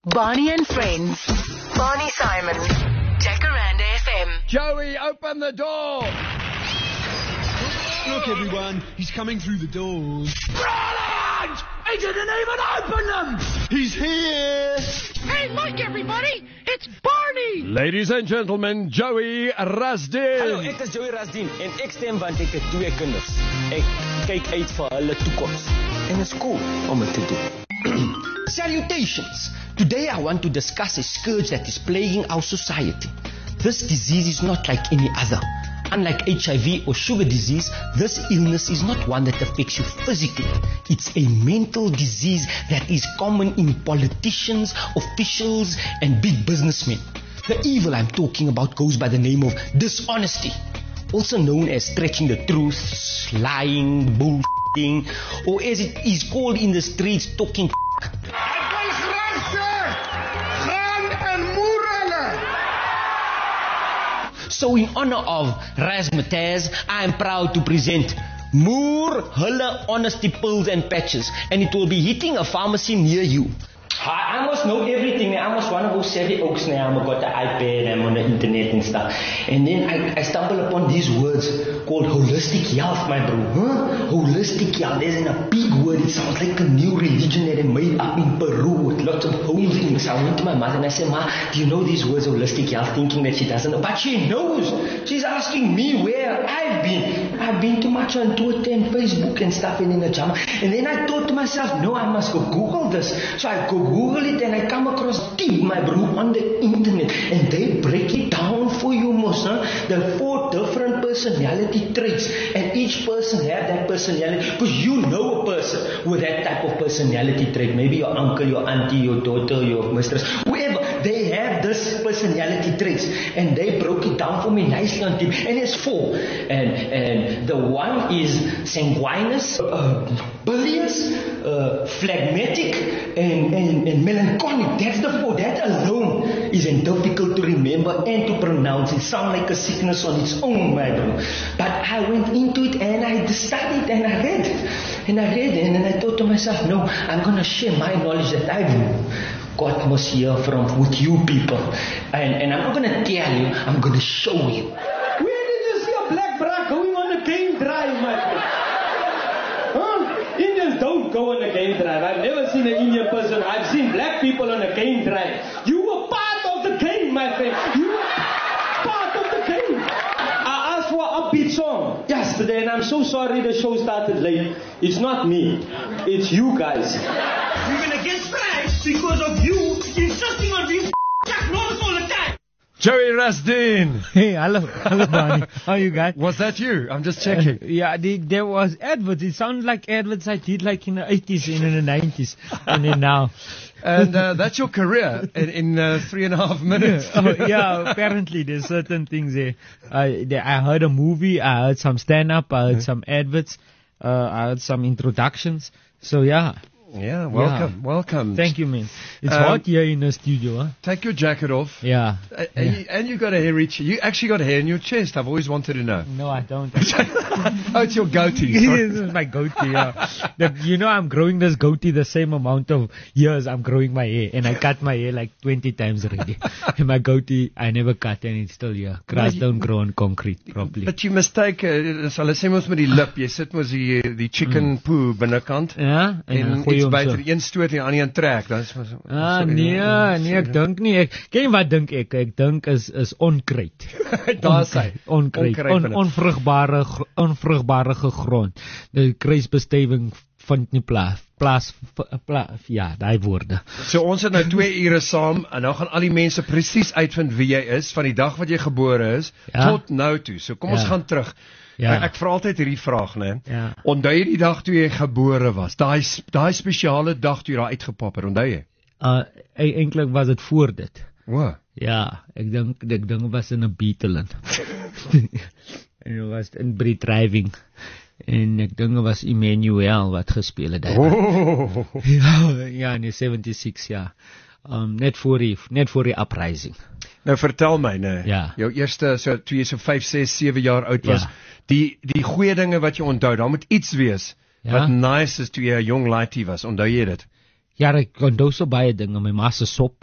Barney and Friends. Barney Simon. Jacaranda FM. Joey, open the door! Look, everyone, he's coming through the doors. Brilliant! He didn't even open them! He's here! Hey, look, everybody! It's Barney! Ladies and gentlemen, Joey Rasdin. Hallo, ek is Joey Rasdin en ek stem want ek het 2 kinders. Ek kyk uit vir hulle toekoms. En is cool om dit te doen. Salutations! Today I want to discuss a scourge that is plaguing our society. This disease is not like any other. Unlike HIV or sugar disease, this illness is not one that affects you physically. It's a mental disease that is common in politicians, officials, and big businessmen. The evil I'm talking about goes by the name of dishonesty, also known as stretching the truth, lying, bullshitting, or as it is called in the streets, talking So in honor of Razzmatazz, I am proud to present Moor Hulle Honesty Pills and Patches, and it will be hitting a pharmacy near you. I must know everything. I must one of those savvy oaks now. I've got the iPad, I'm on the internet and stuff. And then I stumble upon these words called holistic health, my bro. Huh? Holistic health. There's a big word. It sounds like a new religion that they made up in Peru with lots of holes in it. So I went to my mother and I said, Ma, do you know these words holistic health? Thinking that she doesn't know. But she knows. She's asking me where I've been. I've been too much on Twitter and Facebook and stuff and in the jama. And then I thought to myself, no, I must go Google this. So I go Google it and I come across T, my bro, on the internet, and they break it down for you, Mosa. There are 4 different personality traits, and each person have that personality, because you know a person with that type of personality trait. Maybe your uncle, your auntie, your daughter, your mistress, whoever, they have this personality traits, and they broke it down for me nicely on T. And it's 4, and the one is sanguinous, bilious, phlegmatic, and melancholic. That's the 4. That alone is difficult to remember and to pronounce. It sounds like a sickness on its own, my bro. But I went into it and I studied and I read it. And I thought to myself, no, I'm going to share my knowledge that I've got most here from with you people. And I'm not going to tell you, I'm going to show you. Where did you see a black bra going on a game drive, my friend? Huh? Indians don't go on a game drive. I've never seen an Indian person. I've seen black people on a game drive. You were part of the game, my friend. You were part of the game. I asked for an upbeat song yesterday, and I'm so sorry the show started late. It's not me. It's you guys. We're gonna get smashed because of you insisting on being Jack Norris all the time. Joey Rasdin. Hey, hello Barney. How you guys? Was that you? I'm just checking. Yeah, there was adverts. It sounded like adverts I did like in the 80s and in the 90s. And then now. And that's your career in 3.5 minutes. Yeah, apparently there's certain things there. I heard a movie, I heard some stand-up, I heard some adverts, I heard some introductions. So yeah. Yeah, welcome. Thank you, man. It's hot here in the studio, huh? Take your jacket off. Yeah. And you got a hair reach. You actually got hair in your chest. I've always wanted to know. No, I don't. Oh, it's your goatee. This is my goatee, yeah. I'm growing this goatee the same amount of years I'm growing my hair. And I cut my hair like 20 times already. And my goatee, I never cut and it's still here. Grass don't grow on concrete properly. But you mistake, sal ek sê mos met die lip, jy sit mos die chicken poo binnekant. Ja, en iets buiten die een stoot en die ander een trek. Dan is mos, nee, ek dink nie. Ken jy wat dink ek? Ek dink is onkruid. Daar sê. Onkruid. Onvrugbare grond. Die kruisbestuiving vind nie plaas. Ja, daai woorde. So ons het nou 2 ure saam en nou gaan al die mense presies uitvind wie jy is van die dag wat jy gebore is tot nou toe. So kom ons gaan terug. Ja. Ek vra altyd hierdie vraag, né? Ja. Onthou jy die dag toe jy gebore was? Daai spesiale dag toe jy daar uitgepop het, onthou jy? Eintlik was dit voor dit. O. Ja, ek dink was in 'n Beatles. En dit was in Brit Driving. En ek dink was Emmanuel wat gespeel het daar. Oh. Ja, in die 76 jaar. Net voor die uprising. Nou vertel my, né? Ja. Jou eerste toe jy so 5, 6, 7 jaar oud was, die goeie dinge wat jy onthou, daar moet iets wees wat nice is toe jy 'n jong laaitie was. Onthou jy dit? Ja, ek onthou so baie dinge, my ma se sop.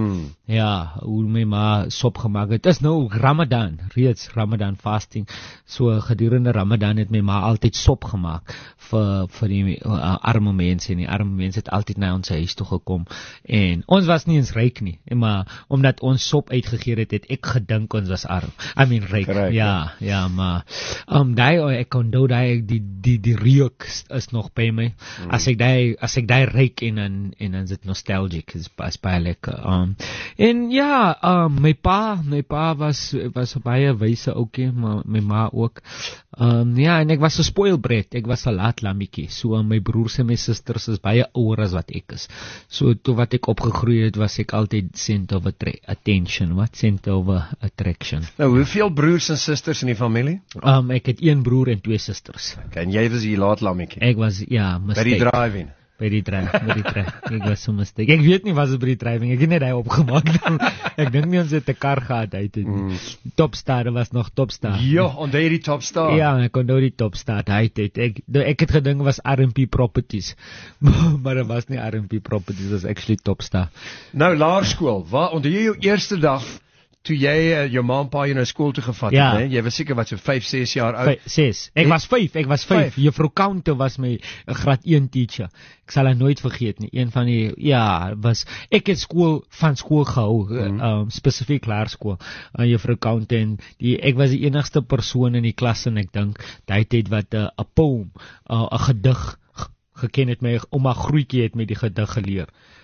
Ja, hoe my ma sop gemaak het. Dit is nou Ramadan, reeds Ramadan fasting. So gedurende Ramadan het my ma altyd sop gemaak vir die arme mense, en die arme mense het altyd na ons huis toe gekom. En ons was nie eens ryk nie, maar omdat ons sop uitgegee het ek gedink ons was arm. I mean ryk. Ja, maar ek onthou die reuk is nog by my. As ek daai ryk en dan is dit nostalgic, is baie lekker. En ja, my pa was baie wyse oukie, maar my ma ook. Ja, en ek was 'n spoilbred, ek was 'n laat lammetjie. So my broers en my susters is baie ouer as wat ek is. So toe wat ek opgegroei het, was ek altyd center of center of attraction. Nou, hoeveel broers en susters in die familie? Ek het 1 broer en 2 susters. Okay, en jy was die laat lammetjie? Ek was, ja, by die driving. By die driving. Ek was so mistake. Ek weet nie was dit by die driving. Ek het net hy opgemaak. Ek dink nie ons het 'n kar gehad uit het. Topstar was nog Topstar. Ja, onthou jy die Topstar? Ja, ek onthou die Topstar. Ek het gedink was R&P Properties. Maar dit was nie R&P Properties, dit was actually Topstar. Nou, laerskool. Waar onthou jy jou eerste dag toe jy jou ma en pa jy na skool toe gevat het, hè? Jy was seker wat so 5, 6 jaar oud. 6. Ek was 5. Juffrou Counter was my graad 1 teacher. Ek sal haar nooit vergeet nie. Een van die ek het van skool gehou, spesifiek laerskool. Juffrou Counter, en ek was die enigste persoon in die klas, en ek dink daai tyd wat 'n poem, 'n gedig geken het. My ouma Groetjie het my die gedig geleer.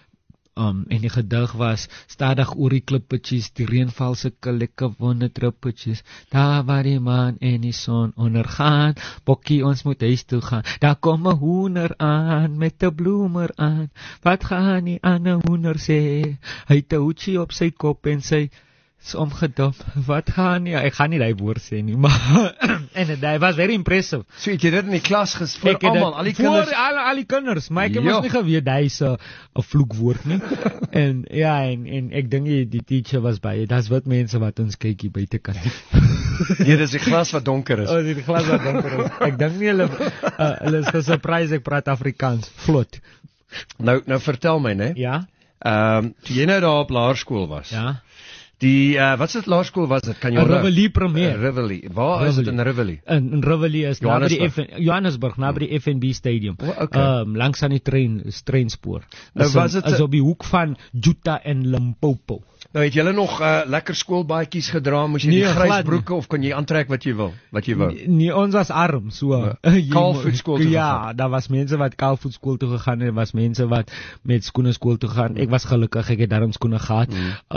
En die gedig was: stadig oor die klippetjies, die reën val sulke lekker wonde druppeltjies. Daar waar die maan en die son ondergaan, bokkie ons moet huis toe gaan. Daar kom 'n hoender aan met 'n bloemer aan. Wat gaan die ander hoender sê? Hy het 'n hoedjie op sy kop en sy is omgedop. Wat gaan nie? Ek gaan nie daai woord sê nie, maar en dit was very impressive. So het jy dit in die klas voor almal, al die kinders? Voor al die kinders, maar ek het mos nie geweet hy is 'n vloekwoord nie. en ek dink die teacher was baie. Dis wat mense wat ons kyk hier buitekant. Nee, dis die glas wat donker is. Die glas wat donker is. Ek dink nie hulle is gesurprise ek praat Afrikaans vlot. Nou vertel my, né? Ja. Toe jy nou daar op laerskool was. Ja. Die wat se laerskool was dit? Kan jy onthou? Rivoli Premier. Rivoli. Waar is dit in Rivoli? In Rivoli is naby die Johannesburg, naby die FNB Stadium. Langs aan die treinspoor. Nou was dit is op die hoek van Juta en Limpopo. Nou het julle nog lekker skoolbaadjies gedra, moes jy die grys broeke of kon jy aantrek wat jy wou? Nee, ons was arm, so kaalvoet skool toe gegaan. Daar was mense wat kaalvoet skool toe gegaan het, was mense wat met skoene skool toe gegaan. Ek was gelukkig, ek het daarom skoene gehad.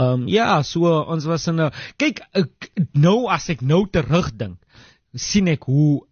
So ons was in 'n kyk nou as ek nou terugdink, sien ek hoe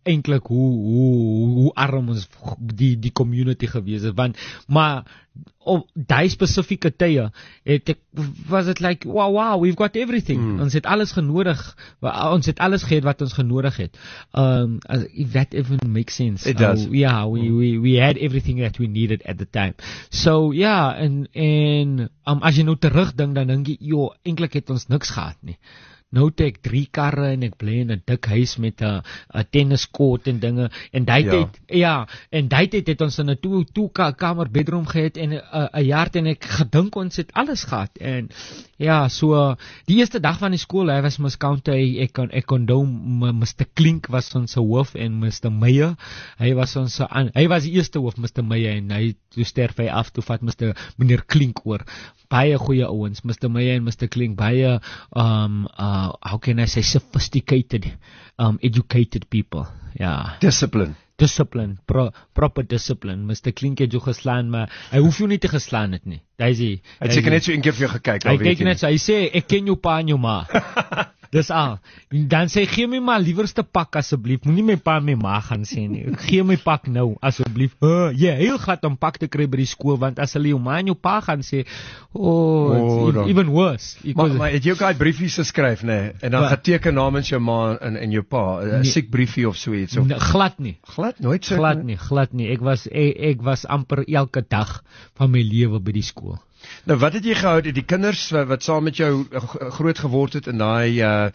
arm ons die community gewees het, maar op daai spesifieke tye was dit like wow, we've got everything. Ons het alles genodig. Ons het alles gehad wat ons genodig het. If that even makes sense. It does. We had everything that we needed at the time. So en as jy nou terugdink, dan dink jy, eintlik het ons niks gehad nie. Nou het ek 3 karre en ek bly in 'n dik huis met 'n tenniskort en dinge. En daai tyd het ons in 'n two kamer bedroom gehad en 'n jaar en ek gedink ons het alles gehad. En so die eerste dag van die skool, hy was Miss Counter, ek onthou Mr. Klink was ons hoof en Mr. Meyer, hy was die eerste hoof, Mr. Meyer, en hy toe sterf hy af, toe vat meneer Klink oor. Baie goeie ouens, Mr. Meyer en Mr. Klink, baie how can I say, sophisticated, educated people. Discipline, proper discipline. Mr. Klink het jou geslaan, maar hy hoef jou nie te geslaan het nie. Hy het seker net so een keer vir jou gekyk. Hy kyk net so, hy sê, ek ken jou pa en jou ma. Dis al. Dan sê, gee my maar liewerste pak asseblief. Moenie my pa en my ma gaan sê nie. Gee my pak nou asseblief. Heel glad om pak te kry by die skool, want as hulle jou ma en jou pa gaan sê, it's even worse. Maar het jy ook daai briefies geskryf, nee? En dan geteken namens jou ma en jou pa, 'n siek briefie of so iets of glad nie. Nooit so. Glad nie. Ek was amper elke dag van my lewe by die skool. Nou wat het jy gehou, die kinders wat saam met jou groot geword het in daai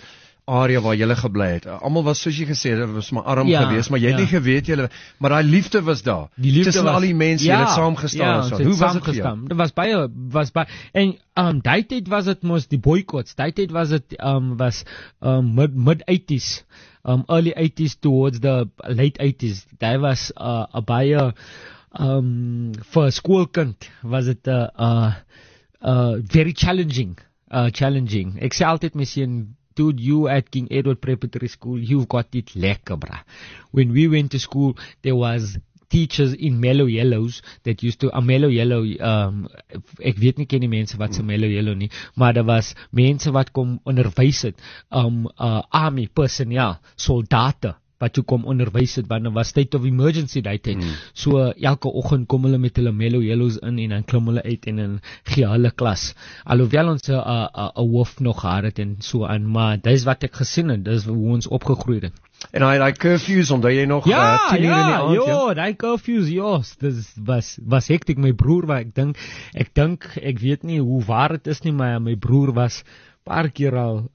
area waar jy gebly het. Almal was soos jy gesê het, was maar arm geweest, maar jy het nie geweet jy, maar daai liefde was daar. Tussen al die mense, jy het saamgestaan en so. Hoe was dit vir jou? Dit was baie en daai tyd was dit mos die boycotts. Daai tyd was dit mid 80s. Early 80s towards the late 80s. Daar was baie vir 'n skoolkind was dit very challenging. Ek sê altyd my seun, dude, you at King Edward Preparatory School, you've got it lekker, bra. When we went to school, there was teachers in Mellow Yellows that used to Mellow Yellow ek weet nie ken die mense wat se Mellow Yellow nie, maar daar was mense wat kom onderwys het, army personnel, soldate wat jy kom onderwys het, want daar was state of emergency daai tyd. So elke oggend kom hulle met hulle Mellow Yellows in en dan klim hulle uit en dan gee hulle klas. Alhoewel ons 'n hoof nog gehad het en so aan, maar dis wat ek gesien het, dis hoe ons opgegroei het. En daai curfews, onthou jy nog 10 uur in die aand? Ja, daai curfews, dis was hektiek. My broer, ek weet nie hoe waar dit is nie, maar my broer was paar keer al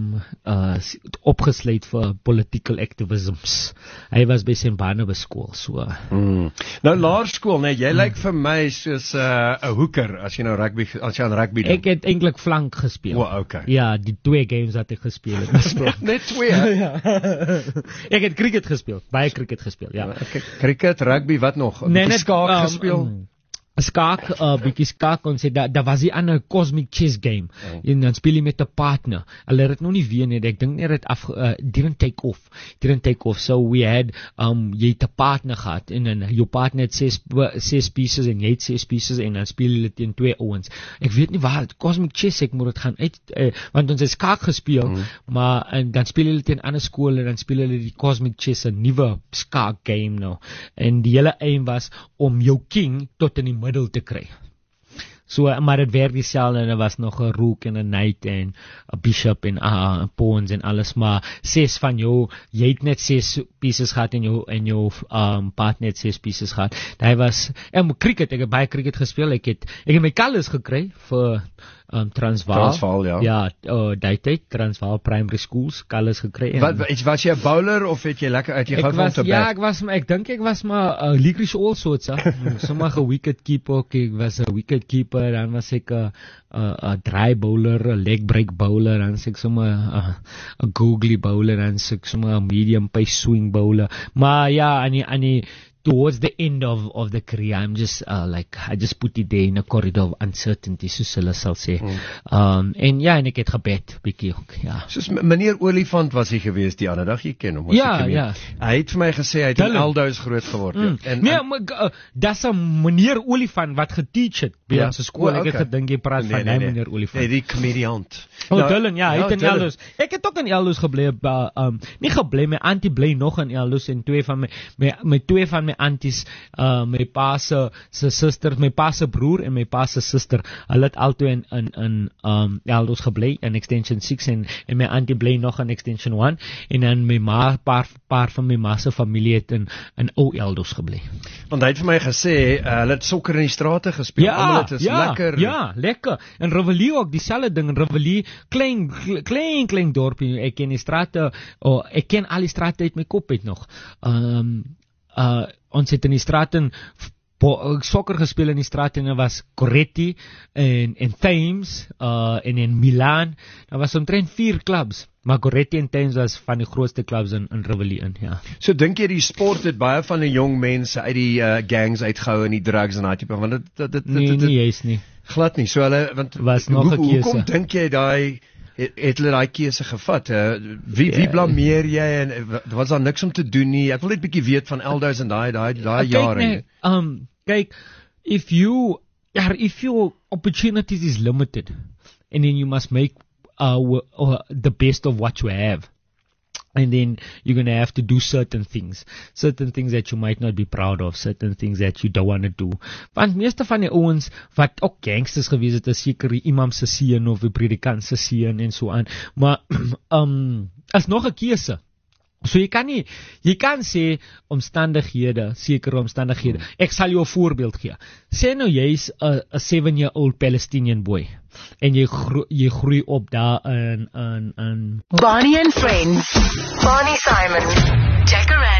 opgesluit vir political activisms. Hy was by St. Barnabas skool, so. Nou laerskool, nee, jy lyk vir my soos 'n hoeker as jy nou rugby doen. Ek het eintlik flank gespeel. Okay. Ja, die 2 games wat ek gespeel het. Net 2. Ja. Ek het cricket gespeel, baie cricket gespeel, ja. Okay. Cricket, rugby, wat nog? Net skaak gespeel. Skaak, bietjie skaak, ons sê, daar was die ander Cosmic Chess game, en dan speel jy met 'n partner, hulle het nog nie weer nie, ek dink nie het didn't take off, so we had, jy het 'n partner gehad, en dan jou partner het 6 pieces, en jy het 6 pieces, en dan speel jy teen 2 ouens, ek weet nie waar, Cosmic Chess, ek moet het gaan uit, want ons het skaak gespeel, maar, en dan speel jy teen ander skole, en dan speel jy die Cosmic Chess, 'n nuwe skaak game nou, en die hele aim was, om jou king, tot in die middel te kry. So, maar het werk dieselfde, en er was nog 'n rook en 'n knight en 'n bishop en pawns en alles, maar 6 van jou, jy het net 6 pieces gehad en jou partner het 6 pieces gehad. Daai was, cricket, ek het baie cricket gespeel, ek het my colours gekry vir Transvaal, ja, daai tyd, Transvaal Primary Schools, colours gekry. Was jy 'n bowler of het jy lekker uitgegaan van te bat? Ja, ek dink ek was maar Ligrish all sorts, sommige wicket keeper, ek was 'n wicket keeper, dan was ek 'n dry bowler, 'n leg break bowler, dan was ek sommer 'n googly bowler, dan was ek sommer 'n medium pace swing bowler. Maar ja, towards the end of the career, I'm just I just put it there in a corridor of uncertainty, soos hulle sal sê. En ek het gebed, bietjie ook, ja. Soos meneer Olifant was hy geweest die ander dag, jy ken hom. Ja. Hy het vir my gesê, hy het in Eldous groot geword. Dis 'n meneer Olifant wat geteach het by ons skool, ek het gedink jy praat van hy meneer Olifant. Nee, die komediant. Dylan, ja, hy het in Eldous. Ek het ook in Eldous gebly, nie gebly, my auntie bly nog in Eldous, en twee van my aunties, my pa se suster, my pa se broer en my pa se suster, hulle het altyd in Eldous gebly, in Extension 6, en my auntie bly nog in Extension 1, en dan my ma, paar van my ma se familie het in ou Eldous gebly. Want hy het vir my gesê, hulle het sokker in die strate gespeel, almal het is lekker. Ja, lekker. En Reveille ook, dieselfde ding, in Reveille, klein dorpie, ek ken die strate, ek ken al die strate uit my kop uit nog. Ons het in die straat sokker gespeel in die straat, en er was Coretti en Thames en in Milan. Daar was omtrent 4 clubs, maar Coretti en Thames was van die grootste clubs in Reveille, ja. So dink jy die sport het baie van die jong mense uit die gangs uitgehou en die drugs en daai tipe, want dit nee, jy's nie. Glad nie. So hulle, want was nog 'n keuse. Hoekom dink jy het hulle daai keuse gevat? Wie blameer jy, en was daar niks om te doen nie? Ek wil net 'n bietjie weet van Eldous en daai jare. Kyk, if your opportunities is limited, and then you must make the best of what you have, and then you're going to have to do certain things that you might not be proud of, certain things that you don't want to do. Want meeste van die ouens wat ook gangsters gewees het, is seker die imam se seun of die predikant se seun en so aan, maar is nog 'n keuse. So jy kan sê omstandighede, sekere omstandighede. Ek sal jou 'n voorbeeld gee. Sê nou jy's 'n 7-year-old Palestinian boy en jy groei op daar in Bonnie and Friends. Bonnie Simon, Jacaranda.